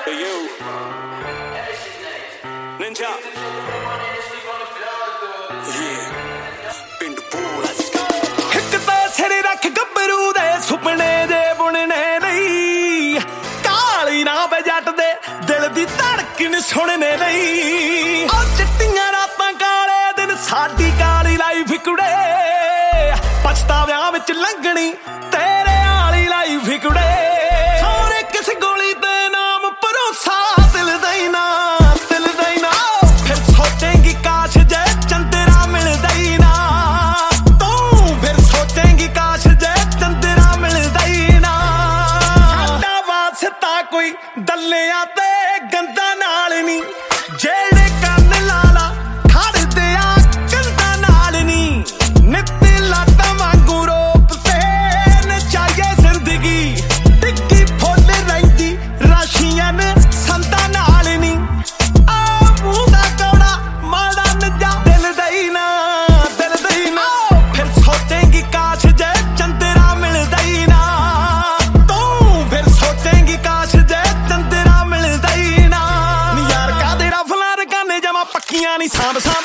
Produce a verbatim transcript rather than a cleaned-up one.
Hey you, Ninja. Yeah, ਪਿੰਡ ਪੂਰਾ ਇੱਕ ਤਾਂ ਸਿਰ ਰੱਖ ਗੱਭਰੂ ਦੇ ਸੁਪਨੇ ਜੇ ਬੁਣਨੇ ਲਈ ਕਾਲੀ ਨਾ ਵੇ ਜੱਟ ਦੇ ਦਿਲ ਦੀ ਧੜਕਣ ਸੁਣਨੇ ਲਈ ਉਹ ਚਿੱਟੀਆਂ ਰਾਤਾਂ ਕਾਲੇ ਦਿਨ ਸਾਡੀ ਕਾਲੀ ਲਾਈਫ ਕੁੜੇ ਪਛਤਾਵਿਆਂ ਵਿੱਚ ਲੰਘਣੀ ਤੇਰੇ ਵਾਲੀ ਲਾਈਫ ਕੁੜੇ ਸੋਹਣੇ ਕਿਸ ਗੋਲੀ ਤੇ ਨਾਮ ਭਰੋਸਾ ਦਿਲ ਦਾ ਹੀ ਨਾ ਦਿਲ ਦਾ ਹੀ ਨਾ ਫਿਰ ਸੋਚੇਂਗੀ ਕਾਸ਼ ਜੇ ਚੰਦਰਾ ਮਿਲਦਾ ਹੀ ਨਾ ਤੂੰ ਫਿਰ ਸੋਚੇਂਗੀ ਕਾਸ਼ ਜੇ ਚੰਦਰਾ ਮਿਲਦਾ ਹੀ ਨਾ ਸਾਡਾ ਵਾਸਤਾ ਕੋਈ ਦੱਲਿਆਂ ਤੇ ਗੰਦਾ ਨਾਲ ਨੀ ਜਿਹੜੇ ਕੰਨ ਲਾਲਾ ਖੜਦੇ ਆ ਕੰਦਾ ਨਾਲ ਨੀ ਨਿੱਤੀ ਲਾਟਾਂ ਵਾਂਗੂ ਰੋਪ ਤੇ ਨਚਾਈਏ ਜ਼ਿੰਦਗੀ ਟਿੱਕੀ ਫੁੱਲ ਰਹਿੰਦੀ ਰਾਸ਼ੀਆਂ ਨੇ ਸੰਤਾਂ ਨਾਲ ਨੀ ਆ ਮੂੰਹ ਦਾ ਕੌੜਾ ਮਾੜਾ ਨਜਾ ਦਿਲ ਦਾ ਹੀ ਨਾ ਦਿਲ ਦਾ ਹੀ ਨਾ ਫਿਰ ਸੋਚੇਂਗੀ ਕਾਸ਼ ਜੇ ਚੰਦਰਾ ਮਿਲਦਾ ਹੀ ਨਾ ਤੂੰ ਫਿਰ ਸੋਚੇਂਗੀ ਕਾਸ਼ ਜੇ ਚੰਦਰਾ ਮਿਲਦਾ ਹੀ ਨਾ ਨੀ ਯਾਰ ਕਾਦੇ ਰਫਲਾਂ ਰਕਾਨੇ ਜਮਾ ਪੱਕੀਆਂ ਨੀ ਸਾਂਭ ਸਾਂਭ